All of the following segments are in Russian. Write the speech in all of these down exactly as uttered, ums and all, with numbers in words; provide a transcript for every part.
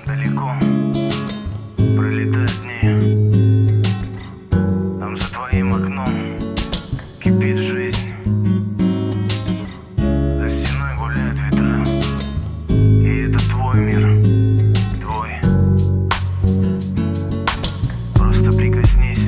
далеко пролетают дни, там за твоим окном кипит жизнь, за стеной гуляют ветра, и это твой мир, твой. Просто прикоснись.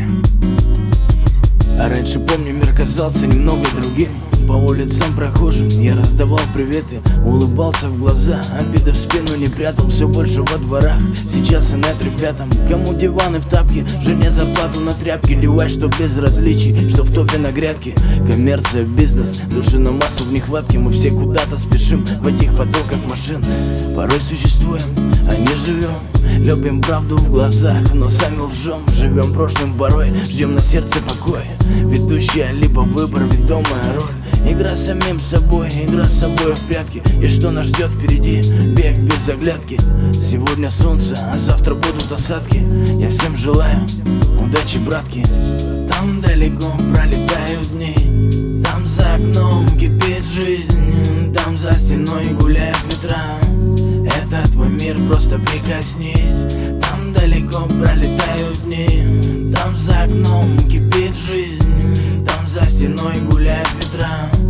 А раньше, помню, мир казался немного другим. По улицам прохожим я раздавал приветы, улыбался в глаза, обиды в спину не прятал, все больше во дворах. Сейчас инет ребятам, кому диваны в тапке, жене зарплату на тряпки, ливай, что безразличий, что в топе на грядке. Коммерция, бизнес, души на массу в нехватке, мы все куда-то спешим в этих потоках машин. Порой существуем, а не живем, любим правду в глазах, но сами лжем. Живем прошлым порой, ждем на сердце покой, ведущая либо выбор, ведомая роль. Игра с самим собой, игра с собой в прятки. И что нас ждет впереди, бег без оглядки. Сегодня солнце, а завтра будут осадки. Я всем желаю удачи, братки. Там далеко пролетают дни, там за окном кипит жизнь, там за стеной гуляют ветра. Это твой мир, просто прикоснись. Там далеко пролетают дни, там за окном кипит жизнь, там за стеной гуляют ветра.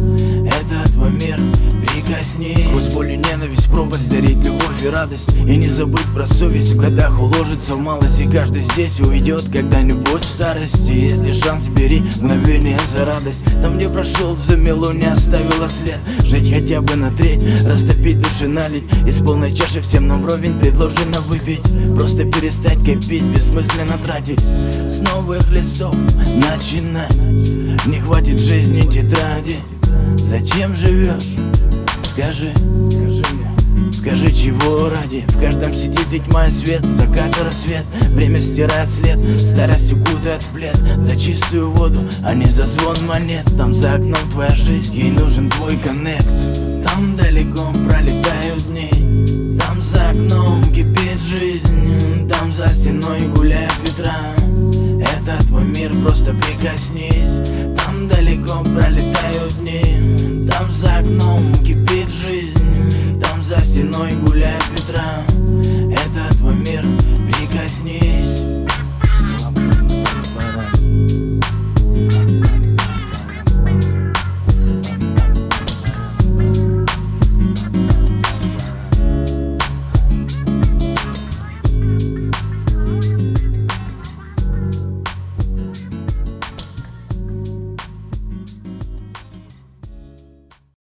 Это твой мир, прикоснись. Сквозь боль и ненависть пробовать дарить любовь и радость, и не забыть про совесть. В годах уложится в малость, и каждый здесь уйдет когда-нибудь в старости. Если шанс, бери мгновение за радость. Там, где прошел, замело, не оставило след. Жить хотя бы на треть, растопить души, налить из полной чаши всем нам вровень предложено выпить. Просто перестать копить, бессмысленно тратить. С новых листов начинать, не хватит жизни тетради. Зачем живешь? Скажи, скажи мне, скажи, чего ради? В каждом сидит ведь тьма и свет, закат и рассвет. Время стирает след, старость укутает в плед. За чистую воду, а не за звон монет. Там за окном твоя жизнь, ей нужен твой коннект. Там далеко пролетают дни, там за окном кипит жизнь, там за стеной гуляют ветра. Это твой мир, просто прикоснись.